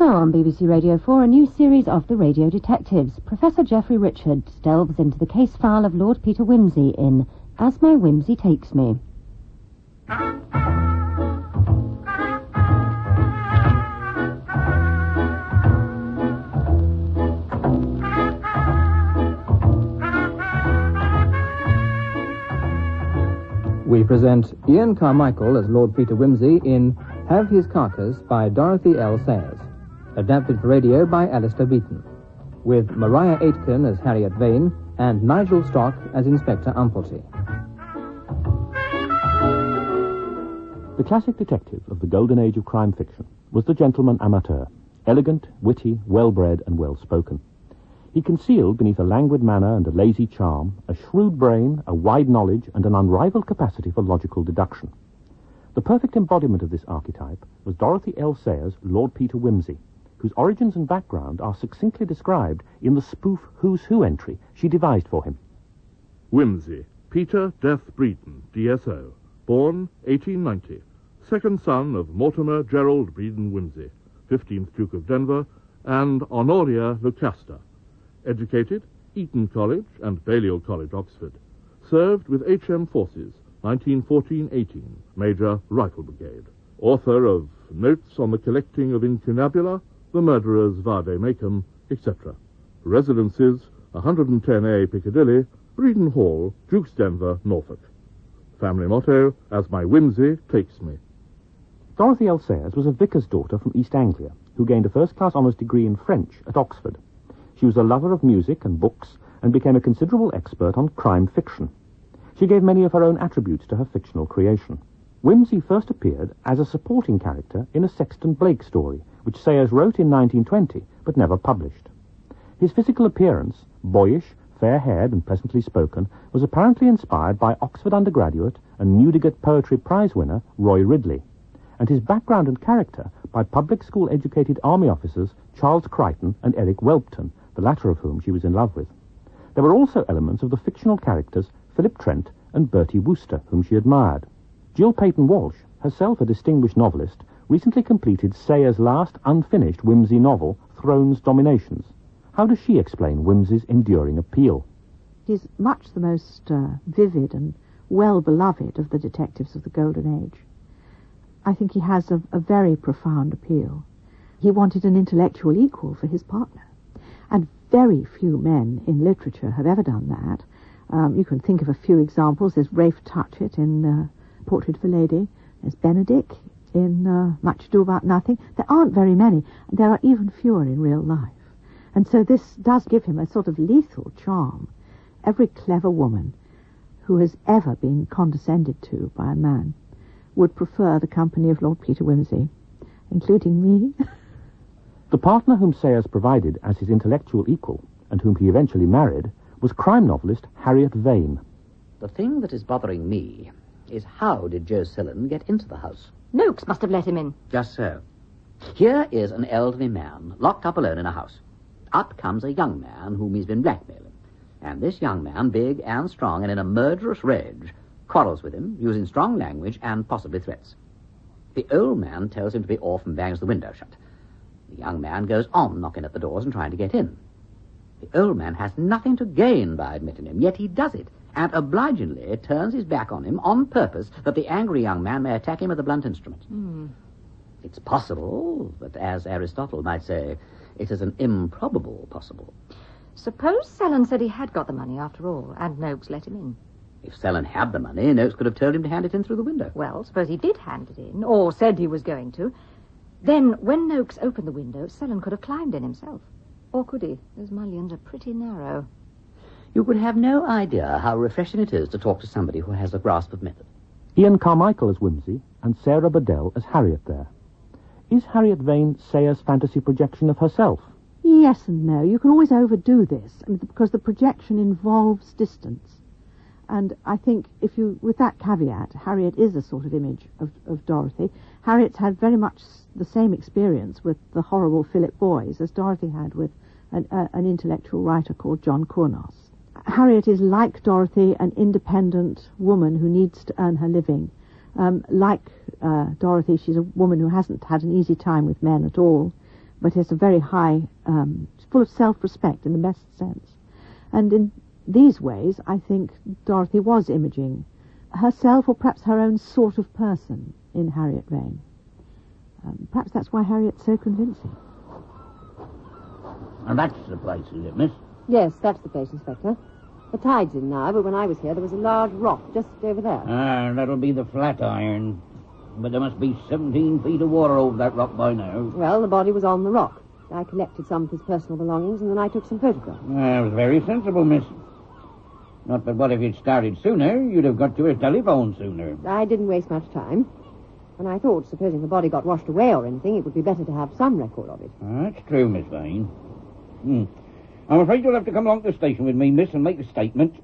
Now on BBC Radio 4, a new series of The Radio Detectives. Professor Geoffrey Richards delves into the case file of Lord Peter Wimsey in As My Whimsy Takes Me. We present Ian Carmichael as Lord Peter Wimsey in Have His Carcass by Dorothy L. Sayers, adapted for radio by Alistair Beaton, with Mariah Aitken as Harriet Vane and Nigel Stock as Inspector Umplety. The classic detective of the golden age of crime fiction was the gentleman amateur, elegant, witty, well-bred and well-spoken. He concealed beneath a languid manner and a lazy charm a shrewd brain, a wide knowledge, and an unrivaled capacity for logical deduction. The perfect embodiment of this archetype was Dorothy L. Sayers' Lord Peter Wimsey, whose origins and background are succinctly described in the spoof Who's Who entry she devised for him. Wimsey, Peter Death Breeden, DSO, born 1890, second son of Mortimer Gerald Breeden Wimsey, 15th Duke of Denver, and Honoria Lucasta. Educated, Eton College and Balliol College, Oxford. Served with H.M. Forces, 1914-18, Major Rifle Brigade. Author of Notes on the Collecting of Incunabula, The Murderers Vade Mecum, etc. Residences, 110A Piccadilly, Breeden Hall, Dukes Denver, Norfolk. Family motto, As My Whimsy Takes Me. Dorothy L. Sayers was a vicar's daughter from East Anglia, who gained a first-class honours degree in French at Oxford. She was a lover of music and books and became a considerable expert on crime fiction. She gave many of her own attributes to her fictional creation. Wimsey first appeared as a supporting character in a Sexton Blake story, which Sayers wrote in 1920 but never published. His physical appearance, boyish, fair-haired and pleasantly spoken, was apparently inspired by Oxford undergraduate and Newdigate Poetry Prize winner Roy Ridley, and his background and character by public school-educated army officers Charles Crichton and Eric Welpton, the latter of whom she was in love with. There were also elements of the fictional characters Philip Trent and Bertie Wooster, whom she admired. Jill Peyton Walsh, herself a distinguished novelist, recently completed Sayers' last unfinished Wimsey novel, Thrones Dominations. How does she explain Wimsey's enduring appeal? He's much the most vivid and well-beloved of the detectives of the Golden Age. I think he has a very profound appeal. He wanted an intellectual equal for his partner. And very few men in literature have ever done that. You can think of a few examples. There's Rafe Touchett in Portrait of a Lady. There's Benedick in Much Ado About Nothing. There aren't very many. There are even fewer in real life. And so this does give him a sort of lethal charm. Every clever woman who has ever been condescended to by a man would prefer the company of Lord Peter Wimsey, including me. The partner whom Sayers provided as his intellectual equal, and whom he eventually married, was crime novelist Harriet Vane. The thing that is bothering me is how did Joe Sillon get into the house? Noakes must have let him in. Just so. Here is an elderly man locked up alone in a house. Up comes a young man whom he's been blackmailing. And this young man, big and strong and in a murderous rage, quarrels with him, using strong language and possibly threats. The old man tells him to be off and bangs the window shut. The young man goes on knocking at the doors and trying to get in. The old man has nothing to gain by admitting him, yet he does it, and obligingly turns his back on him on purpose that the angry young man may attack him with a blunt instrument. It's possible, but as Aristotle might say, it is an improbable possible. Suppose Sellon said he had got the money after all, and Noakes let him in. If Sellon had the money, Noakes could have told him to hand it in through the window. Well, suppose he did hand it in, or said he was going to. Then, when Noakes opened the window, Sellon could have climbed in himself. Or could he? Those mullions are pretty narrow. You could have no idea how refreshing it is to talk to somebody who has a grasp of method. Ian Carmichael as Wimsey, and Sarah Bedell as Harriet there. Is Harriet Vane Sayers' fantasy projection of herself? Yes and no. You can always overdo this, because the projection involves distance. And I think with that caveat, Harriet is a sort of image of Dorothy. Harriet's had very much the same experience with the horrible Philip Boys as Dorothy had with an intellectual writer called John Cournos. Harriet is, like Dorothy, an independent woman who needs to earn her living. Like Dorothy, she's a woman who hasn't had an easy time with men at all. but has a very high, full of self-respect in the best sense. And in these ways, I think Dorothy was imaging herself, or perhaps her own sort of person, in Harriet Vane. Perhaps that's why Harriet's so convincing. And that's the place, is it, miss? Yes, that's the place, Inspector. The tide's in now, but when I was here, there was a large rock just over there. Ah, that'll be the Flatiron. But there must be 17 feet of water over that rock by now. Well, the body was on the rock. I collected some of his personal belongings, and then I took some photographs. That was very sensible, miss. Not but what if you'd started sooner, you'd have got to a telephone sooner. I didn't waste much time. And I thought, supposing the body got washed away or anything, it would be better to have some record of it. That's true, Miss Vane. I'm afraid you'll have to come along to the station with me, miss, and make a statement.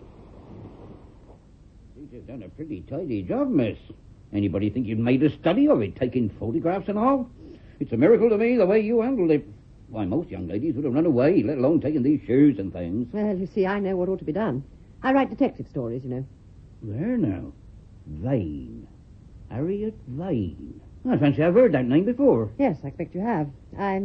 You've done a pretty tidy job, miss. Anybody think you'd made a study of it, taking photographs and all? It's a miracle to me the way you handled it. Why, most young ladies would have run away, let alone taking these shoes and things. Well, you see, I know what ought to be done. I write detective stories, you know. There now. Vane. Harriet Vane. I fancy I've heard that name before. Yes, I expect you have. I'm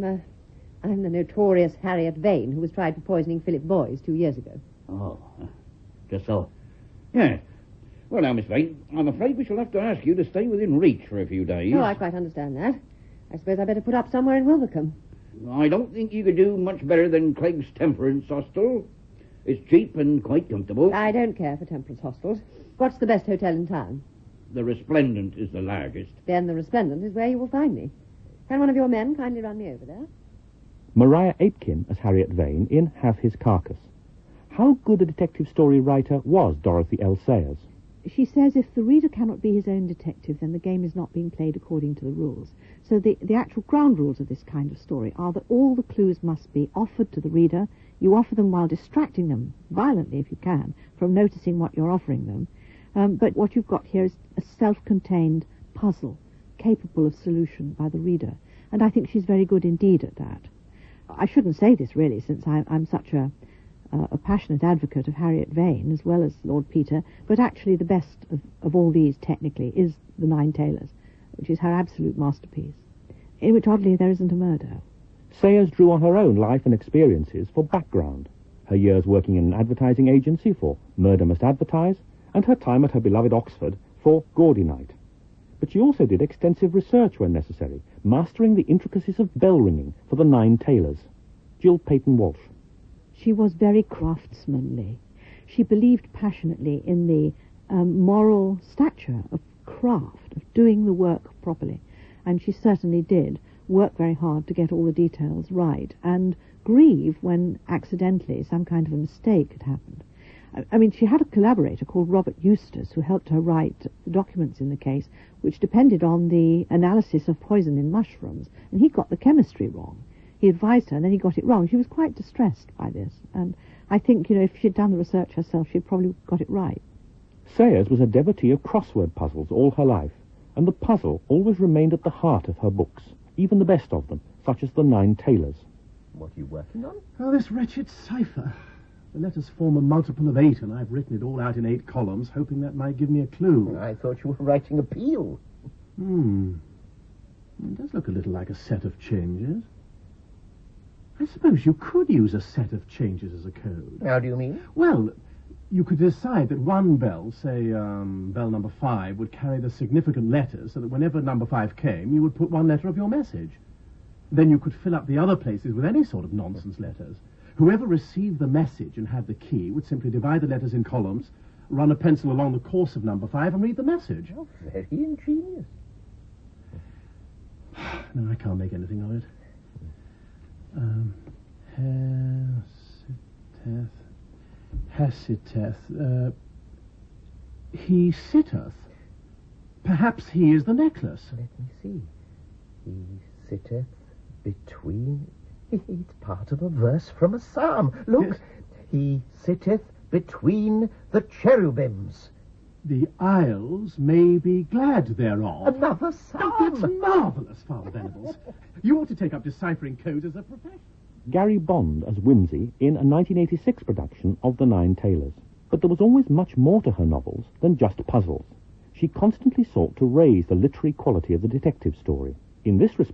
the notorious Harriet Vane, who was tried for poisoning Philip Boyes 2 years ago. Oh, just so. Yeah. Well, now, Miss Vane, I'm afraid we shall have to ask you to stay within reach for a few days. Oh, I quite understand that. I suppose I'd better put up somewhere in Wilvercombe. I don't think you could do much better than Clegg's Temperance Hostel. It's cheap and quite comfortable. I don't care for temperance hostels. What's the best hotel in town? The Resplendent is the largest. Then the Resplendent is where you will find me. Can one of your men kindly run me over there? Maria Aitken as Harriet Vane in Have His Carcass. How good a detective story writer was Dorothy L. Sayers? She says if the reader cannot be his own detective, then the game is not being played according to the rules. So the actual ground rules of this kind of story are that all the clues must be offered to the reader. You offer them while distracting them, violently if you can, from noticing what you're offering them. But what you've got here is a self-contained puzzle, capable of solution by the reader. And I think she's very good indeed at that. I shouldn't say this, really, since I'm such a passionate advocate of Harriet Vane, as well as Lord Peter, but actually the best of all these, technically, is The Nine Tailors, which is her absolute masterpiece, in which, oddly, there isn't a murder. Sayers drew on her own life and experiences for background, her years working in an advertising agency for Murder Must Advertise, and her time at her beloved Oxford for Gaudy Night. But she also did extensive research when necessary, mastering the intricacies of bell ringing for The Nine Tailors. Jill Peyton Walsh. She was very craftsmanly. She believed passionately in the moral stature of craft, of doing the work properly. And she certainly did work very hard to get all the details right and grieve when accidentally some kind of a mistake had happened. I mean, she had a collaborator called Robert Eustace who helped her write the documents in the case, which depended on the analysis of poison in mushrooms, and he got the chemistry wrong. He advised her, and then he got it wrong. She was quite distressed by this, and I think, if she'd done the research herself, she'd probably got it right. Sayers was a devotee of crossword puzzles all her life, and the puzzle always remained at the heart of her books, even the best of them, such as The Nine Tailors. What are you working on? Oh, this wretched cipher. The letters form a multiple of 8, and I've written it all out in 8 columns, hoping that might give me a clue. I thought you were writing appeal. It does look a little like a set of changes. I suppose you could use a set of changes as a code. How do you mean? Well, you could decide that one bell, say bell number 5, would carry the significant letters so that whenever number 5 came, you would put one letter of your message. Then you could fill up the other places with any sort of nonsense letters. Whoever received the message and had the key would simply divide the letters in columns, run a pencil along the course of number 5 and read the message. Oh, very ingenious. No, I can't make anything of it. Hesiteth. He sitteth. Perhaps he is the necklace. Let me see. He sitteth between... It's part of a verse from a psalm. Look, yes. He sitteth between the cherubims. The isles may be glad thereof. Another psalm. Oh, that's marvellous, Father Venables. You ought to take up deciphering codes as a profession. Gary Bond as Whimsy in a 1986 production of The Nine Tailors. But there was always much more to her novels than just puzzles. She constantly sought to raise the literary quality of the detective story. In this respect,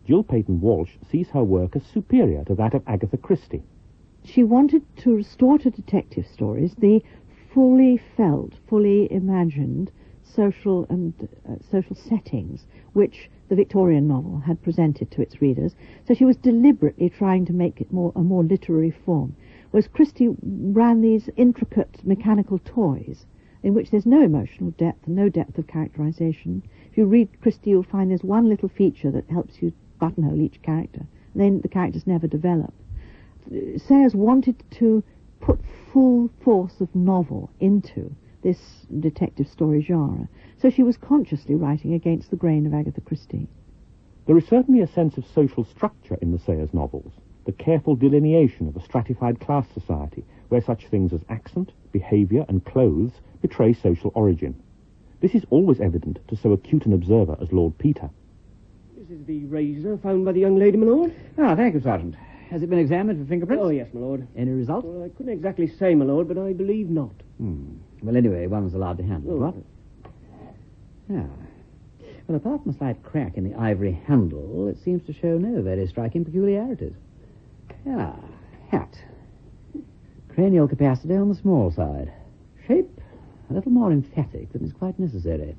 Jill Peyton Walsh sees her work as superior to that of Agatha Christie. She wanted to restore to detective stories the fully felt, fully imagined social settings which the Victorian novel had presented to its readers. So she was deliberately trying to make it a more literary form, whereas Christie ran these intricate mechanical toys in which there's no emotional depth, no depth of characterization. If you read Christie, you'll find there's one little feature that helps you buttonhole each character. Then the characters never develop. Sayers wanted to put full force of novel into this detective story genre, so she was consciously writing against the grain of Agatha Christie. There is certainly a sense of social structure in the Sayers novels, the careful delineation of a stratified class society where such things as accent, behaviour and clothes betray social origin. This is always evident to so acute an observer as Lord Peter. This is the razor found by the young lady, my lord. Ah, thank you, Sergeant. Has it been examined for fingerprints? Oh, yes, my lord. Any result? Well, I couldn't exactly say, my lord, but I believe not. Well, anyway, one's allowed to handle it, what? Yeah. Well, apart from a slight crack in the ivory handle, it seems to show no very striking peculiarities. Yeah, hat. Cranial capacity on the small side. Shape, a little more emphatic than is quite necessary.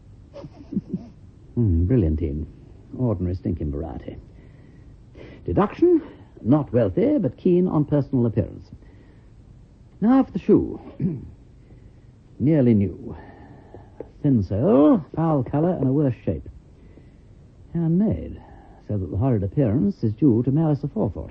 Brilliantine. Ordinary stinking variety. Deduction, not wealthy, but keen on personal appearance. Now for the shoe. Nearly new. Thin sole, foul colour, and a worse shape. Handmade, so that the horrid appearance is due to malice aforethought.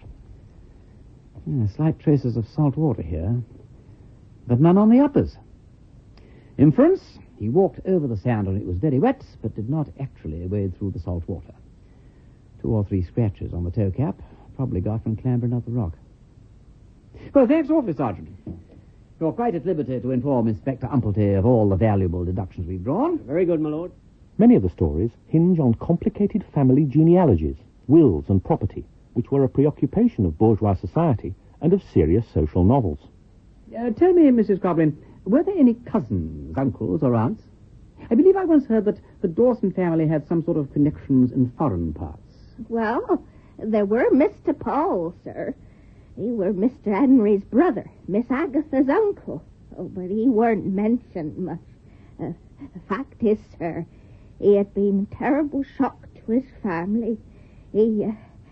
Slight traces of salt water here, but none on the uppers. Inference, he walked over the sand when it was very wet, but did not actually wade through the salt water. 2 or 3 scratches on the toe cap, probably got from clambering up the rock. Well, thanks awfully, Sergeant. You're quite at liberty to inform Inspector Umplety of all the valuable deductions we've drawn. Very good, my lord. Many of the stories hinge on complicated family genealogies, wills and property, which were a preoccupation of bourgeois society and of serious social novels. Tell me, Mrs. Coblin, were there any cousins, uncles, or aunts? I believe I once heard that the Dawson family had some sort of connections in foreign parts. Well, there were Mr. Paul, sir. He were Mr. Henry's brother, Miss Agatha's uncle. Oh, but he weren't mentioned much. The fact is, sir, he had been a terrible shock to his family. He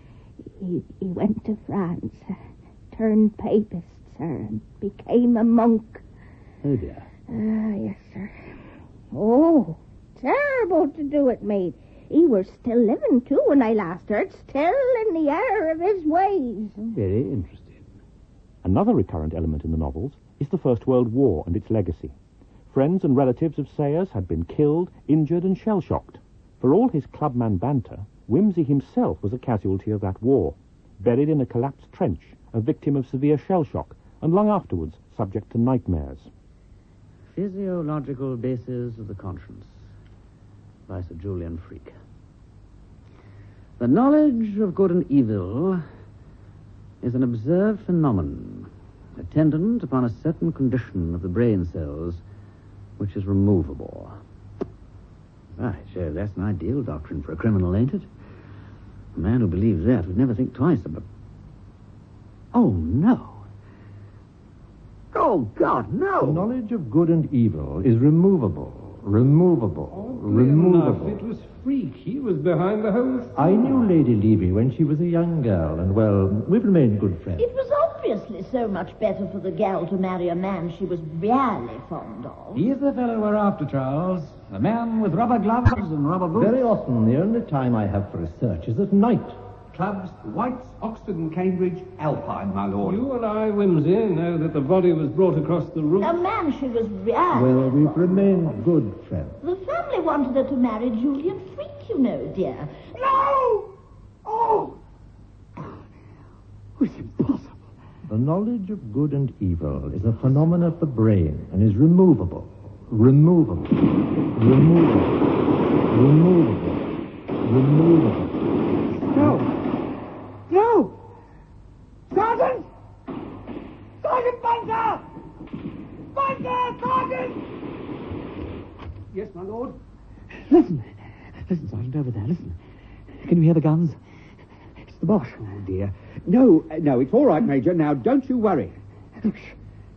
went to France, turned papist, sir, and became a monk. Oh, dear. Yes, sir. Oh, terrible to do it, mate. He were still living, too, when I last heard, still in the air of his ways. Very interesting. Another recurrent element in the novels is the First World War and its legacy. Friends and relatives of Sayers had been killed, injured, and shell-shocked. For all his clubman banter, Wimsey himself was a casualty of that war, buried in a collapsed trench, a victim of severe shell-shock, and long afterwards subject to nightmares. Physiological Basis of the Conscience by Sir Julian Freak. The knowledge of good and evil is an observed phenomenon attendant upon a certain condition of the brain cells which is removable. By Jove, that's an ideal doctrine for a criminal, ain't it? A man who believes that would never think twice about... Oh, no. Oh, God, no. The knowledge of good and evil is removable. Removable. It was Freak. He was behind the whole thing. I knew Lady Levy when she was a young girl, and, well, we've remained good friends. It was obviously so much better for the gal to marry a man she was really fond of. He's the fellow we're after, Charles. The man with rubber gloves and rubber boots. Very often, the only time I have for research is at night. Clubs, Whites, Oxford and Cambridge, Alpine, my lord. You and I, Wimsey, know that the body was brought across the roof. A man she was really... Well, we've remained good friends. The family wanted her to marry Julian Freak, you know, dear. No! Oh! It's impossible. The knowledge of good and evil is a phenomenon of the brain and is removable. Removable. No! Sergeant! Sergeant Bunter! Bunter! Sergeant! Yes, my lord. Listen, Sergeant, over there, listen. Can you hear the guns? the Boche. Oh, dear. No, it's all right, Major. Now, don't you worry. Oh, shh.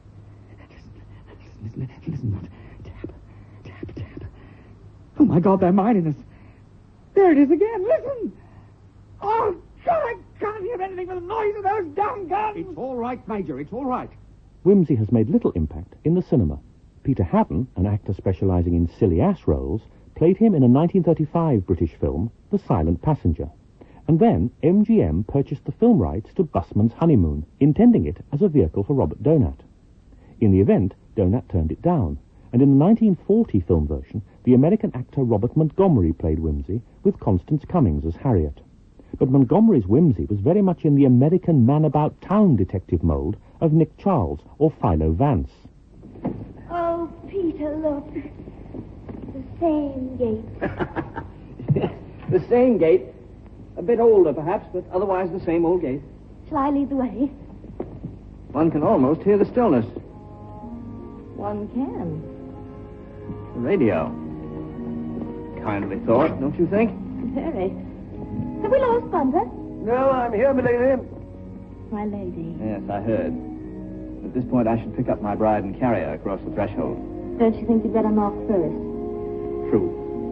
Listen, not. Tap. Oh, my God, they're mining us. There it is again. Listen. Oh, God, I can't hear anything but the noise of those damn guns. It's all right, Major. It's all right. Whimsy has made little impact in the cinema. Peter Haddon, an actor specialising in silly-ass roles, played him in a 1935 British film, The Silent Passenger. And then MGM purchased the film rights to Busman's Honeymoon, intending it as a vehicle for Robert Donat. In the event, Donat turned it down, and in the 1940 film version, the American actor Robert Montgomery played Whimsy, with Constance Cummings as Harriet. But Montgomery's Whimsy was very much in the American man-about-town detective mould of Nick Charles or Philo Vance. Oh, Peter, look. The same gate. The same gate. A bit older, perhaps, but otherwise the same old gate. Shall I lead the way? One can almost hear the stillness. One can. The radio. Kindly thought, don't you think? Very. Have we lost Bunter? No, I'm here, milady. My lady. Yes, I heard. At this point, I should pick up my bride and carry her across the threshold. Don't you think you'd better knock first? True.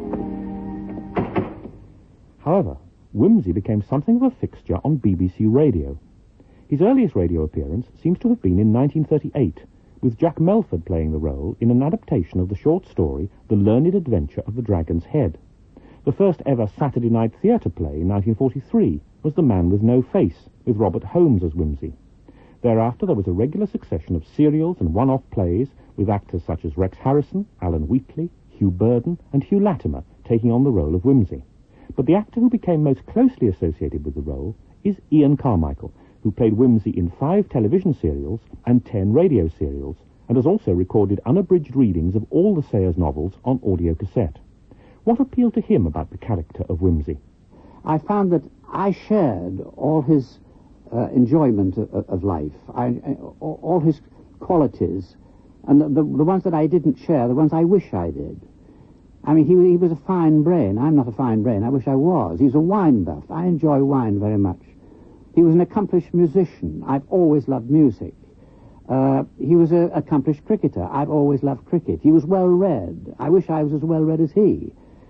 However, Whimsy became something of a fixture on BBC Radio. His earliest radio appearance seems to have been in 1938, with Jack Melford playing the role in an adaptation of the short story The Learned Adventure of the Dragon's Head. The first ever Saturday night theatre play in 1943 was The Man with No Face, with Robert Holmes as Whimsy. Thereafter there was a regular succession of serials and one-off plays with actors such as Rex Harrison, Alan Wheatley, Hugh Burden and Hugh Latimer taking on the role of Whimsy. But the actor who became most closely associated with the role is Ian Carmichael, who played Whimsy in 5 television serials and 10 radio serials, and has also recorded unabridged readings of all the Sayers novels on audio cassette. What appealed to him about the character of Whimsy? I found that I shared all his enjoyment of life, all his qualities, and the ones that I didn't share, the ones I wish I did. I mean, he was a fine brain. I'm not a fine brain. I wish I was. He's a wine buff. I enjoy wine very much. He was an accomplished musician. I've always loved music. He was an accomplished cricketer. I've always loved cricket. He was well-read. I wish I was as well-read as he.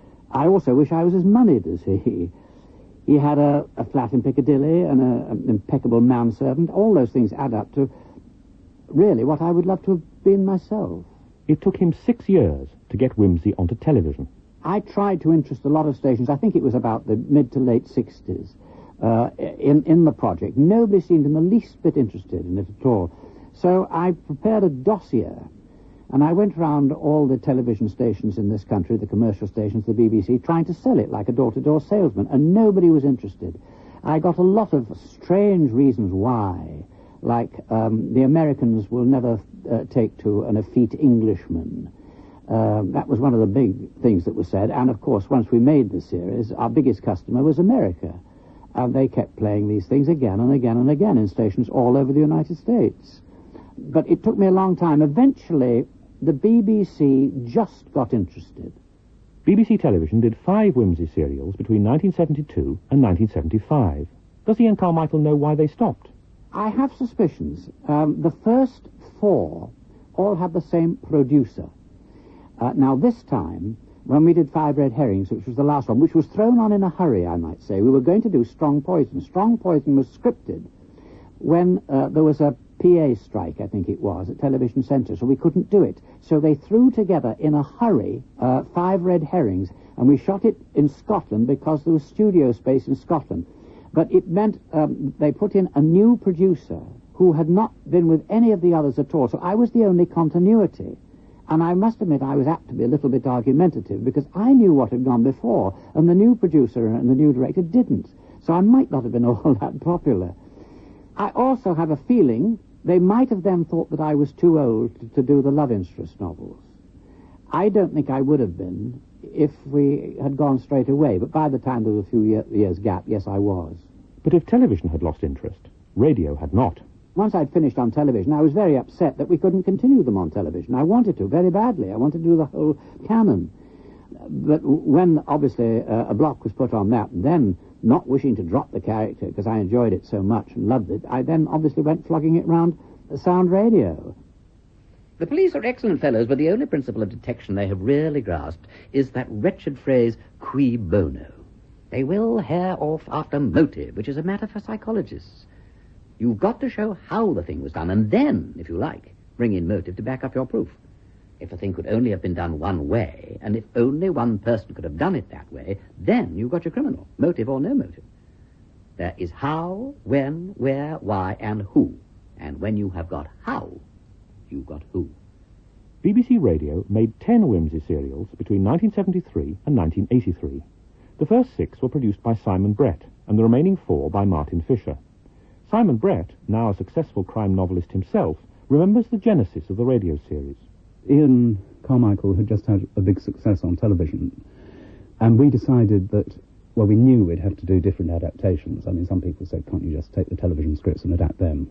I also wish I was as moneyed as he. He had a flat in Piccadilly and an impeccable manservant. All those things add up to really what I would love to have been myself. It took him 6 years to get Whimsy onto television. I tried to interest a lot of stations. I think it was about the mid to late 60s in the project. Nobody seemed in the least bit interested in it at all. So I prepared a dossier, and I went round all the television stations in this country, the commercial stations, the BBC, trying to sell it like a door-to-door salesman, and nobody was interested. I got a lot of strange reasons why, like the Americans will never take to an effete Englishman. That was one of the big things that was said, and of course, once we made the series, our biggest customer was America, and they kept playing these things again and again and again in stations all over the United States. But it took me a long time. Eventually, the BBC just got interested. BBC Television did 5 Whimsy serials between 1972 and 1975. Does Ian Carmichael know why they stopped? I have suspicions. The first 4 all had the same producer. Now, this time, when we did 5 Red Herrings, which was the last one, which was thrown on in a hurry, I might say, we were going to do Strong Poison. Strong Poison was scripted when there was a PA strike, I think it was, at Television Centre, so we couldn't do it. So they threw together in a hurry 5 Red Herrings, and we shot it in Scotland because there was studio space in Scotland. But it meant they put in a new producer who had not been with any of the others at all, so I was the only continuity. And I must admit I was apt to be a little bit argumentative because I knew what had gone before, and the new producer and the new director didn't. So I might not have been all that popular. I also have a feeling they might have then thought that I was too old to do the love interest novels. I don't think I would have been if we had gone straight away, but by the time there was a few years gap, yes, I was. But if television had lost interest, radio had not. Once I'd finished on television, I was very upset that we couldn't continue them on television. I wanted to, very badly. I wanted to do the whole canon. But when, obviously, a block was put on that, then, not wishing to drop the character, because I enjoyed it so much and loved it, I then obviously went flogging it round sound radio. The police are excellent fellows, but the only principle of detection they have really grasped is that wretched phrase, cui bono. They will hair off after motive, which is a matter for psychologists. You've got to show how the thing was done, and then, if you like, bring in motive to back up your proof. If a thing could only have been done one way, and if only one person could have done it that way, then you've got your criminal, motive or no motive. There is how, when, where, why, and who. And when you have got how, you've got who. BBC Radio made 10 Whimsy serials between 1973 and 1983. The first 6 were produced by Simon Brett, and the remaining 4 by Martin Fisher. Simon Brett, now a successful crime novelist himself, remembers the genesis of the radio series. Ian Carmichael had just had a big success on television, and we decided that, well, we knew we'd have to do different adaptations. I mean, some people said, can't you just take the television scripts and adapt them?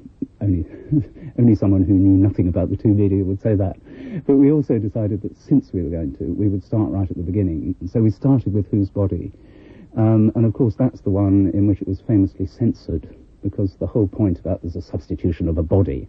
Only someone who knew nothing about the two media would say that. But we also decided that since we were going to, we would start right at the beginning. So we started with Whose Body? And of course, that's the one in which it was famously censored, because the whole point about there's a substitution of a body,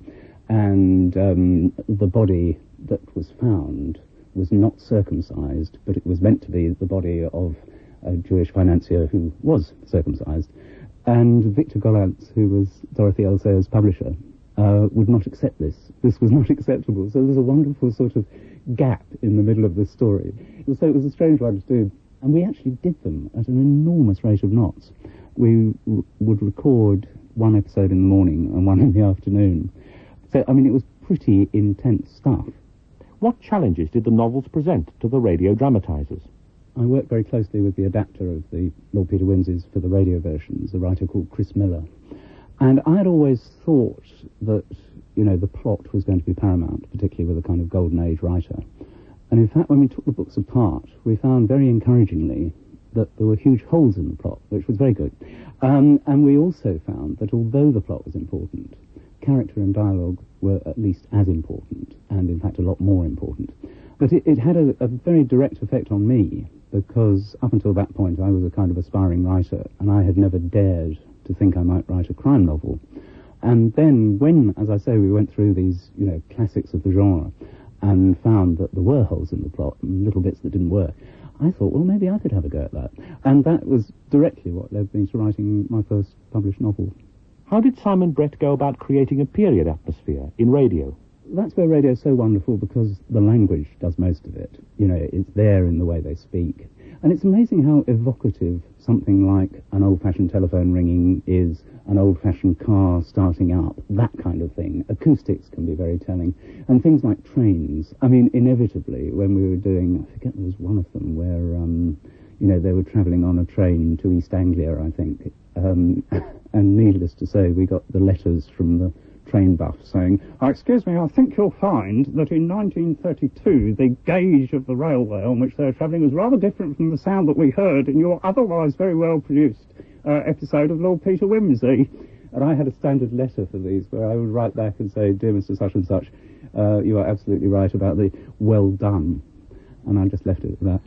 and the body that was found was not circumcised, but it was meant to be the body of a Jewish financier who was circumcised. And Victor Gollancz, who was Dorothy L. Sayers' publisher, would not accept this. This was not acceptable. So there's a wonderful sort of gap in the middle of the story. So it was a strange one to do. And we actually did them at an enormous rate of knots. We would record one episode in the morning and one in the afternoon. So, I mean, it was pretty intense stuff. What challenges did the novels present to the radio dramatisers? I worked very closely with the adapter of the Lord Peter Wimseys for the radio versions, a writer called Chris Miller. And I had always thought that, you know, the plot was going to be paramount, particularly with a kind of golden age writer. And in fact, when we took the books apart, we found very encouragingly that there were huge holes in the plot, which was very good. And we also found that although the plot was important, character and dialogue were at least as important, and in fact a lot more important. But it had a very direct effect on me, because up until that point I was a kind of aspiring writer, and I had never dared to think I might write a crime novel. And then when, as I say, we went through these, you know, classics of the genre, and found that there were holes in the plot and little bits that didn't work, I thought, well, maybe I could have a go at that. And that was directly what led me to writing my first published novel. How did Simon Brett go about creating a period atmosphere in radio? That's where radio is so wonderful, because the language does most of it. You know, it's there in the way they speak. And it's amazing how evocative something like an old-fashioned telephone ringing is, an old-fashioned car starting up, that kind of thing. Acoustics can be very telling. And things like trains. I mean, inevitably, when we were doing, I forget there was one of them where, you know, they were travelling on a train to East Anglia, I think. And needless to say, we got the letters from the train buff saying, excuse me, I think you'll find that in 1932 the gauge of the railway on which they were travelling was rather different from the sound that we heard in your otherwise very well produced episode of Lord Peter Wimsey. And I had a standard letter for these where I would write back and say, dear Mr. Such and Such, you are absolutely right about the well done. And I just left it at that.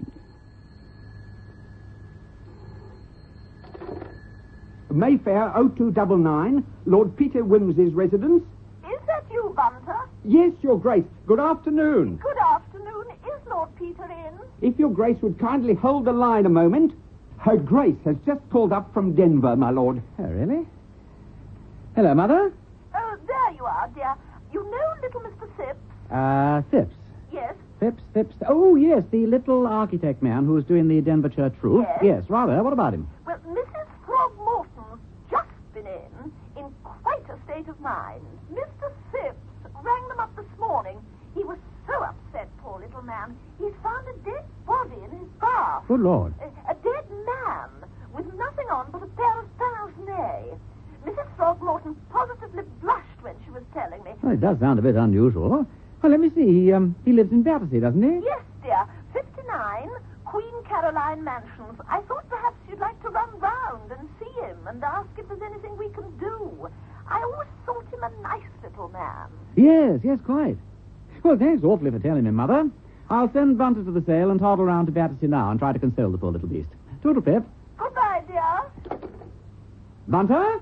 Mayfair 0299, Lord Peter Wimsey's residence. Is that you, Bunter? Yes, Your Grace. Good afternoon. Good afternoon. Is Lord Peter in? If Your Grace would kindly hold the line a moment. Her Grace has just called up from Denver, my lord. Oh, really? Hello, Mother. Oh, there you are, dear. You know little Mr. Phipps? Phipps. Yes? Phipps. Oh, yes, the little architect man who was doing the Denver church roof. Yes? Yes, rather. What about him? Well, Mrs. Throgmorton's just been in quite a state of mind. Mr. Phipps rang them up this morning. He was so upset, poor little man. He's found a dead body in his bath. Good Lord. A dead man with nothing on but a pair of pince-nez. Mrs. Throgmorton positively blushed when she was telling me. Well, it does sound a bit unusual. Well, let me see. He lives in Battersea, doesn't he? Yes, dear. 59 Queen Caroline Mansions. I thought perhaps you'd like to run round and see him and ask if there's anything we can do. I always thought him a nice little man. Yes, quite. Well, thanks awfully for telling me, Mother. I'll send Bunter to the sale and toddle round to Battersea now and try to console the poor little beast. Toodle pip. Goodbye, dear. Bunter?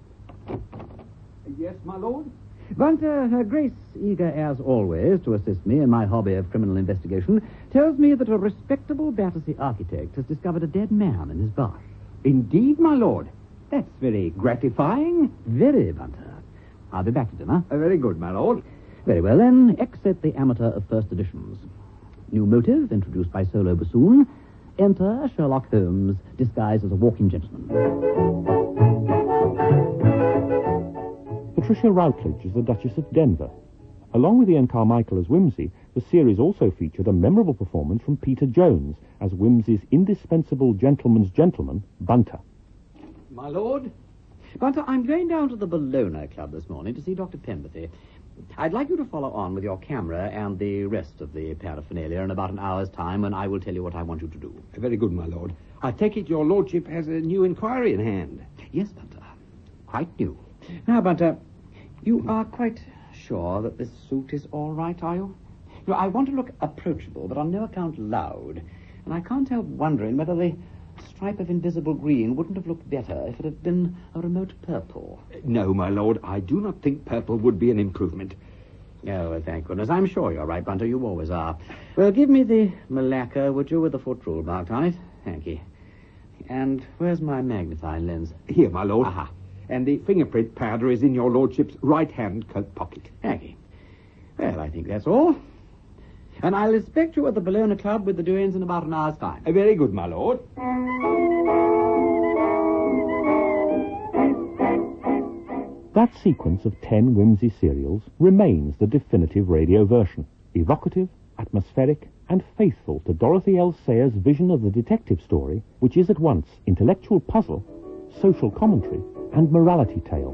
Yes, my lord? Bunter, Her Grace, eager as always to assist me in my hobby of criminal investigation, tells me that a respectable Battersea architect has discovered a dead man in his bath. Indeed, my lord. That's very gratifying. Very, Bunter. I'll be back to dinner. Very good, my lord. Very well, then. Exit the amateur of first editions. New motive, introduced by solo bassoon. Enter Sherlock Holmes, disguised as a walking gentleman. Patricia Routledge as the Duchess of Denver. Along with Ian Carmichael as Wimsey, the series also featured a memorable performance from Peter Jones as Wimsey's indispensable gentleman's gentleman, Bunter. My lord? Bunter, I'm going down to the Bologna Club this morning to see Dr. Penberthy. I'd like you to follow on with your camera and the rest of the paraphernalia in about an hour's time, when I will tell you what I want you to do. Very good, my lord. I take it your lordship has a new inquiry in hand. Yes, Bunter. Quite new. Now, Bunter, you are quite sure that this suit is all right, are you? You know, I want to look approachable, but on no account loud. And I can't help wondering whether the stripe of invisible green wouldn't have looked better if it had been a remote purple. No, my lord, I do not think purple would be an improvement. Oh, well, thank goodness. I'm sure you're right, Bunter. You always are. Well, give me the Malacca, would you, with the foot rule marked on it? Thank you. And where's my magnifying lens? Here, my lord. Aha. And the fingerprint powder is in your lordship's right-hand coat pocket. Thank you. Well, I think that's all. And I'll expect you at the Bologna Club with the doings in about an hour's time. Very good, my lord. That sequence of 10 Wimsey serials remains the definitive radio version, evocative, atmospheric, and faithful to Dorothy L. Sayers' vision of the detective story, which is at once intellectual puzzle, social commentary, and morality tale.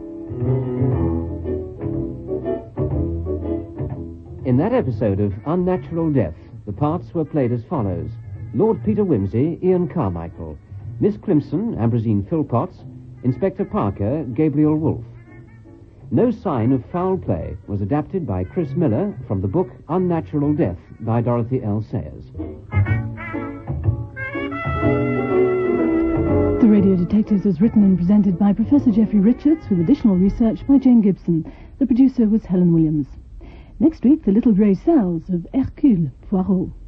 In that episode of Unnatural Death, the parts were played as follows: Lord Peter Wimsey, Ian Carmichael; Miss Crimson, Ambrosine Philpotts; Inspector Parker, Gabriel Wolfe. No Sign of Foul Play was adapted by Chris Miller from the book Unnatural Death by Dorothy L. Sayers. The Radio Detectives was written and presented by Professor Geoffrey Richards with additional research by Jane Gibson. The producer was Helen Williams. Next week, the Little Grey Cells of Hercule Poirot.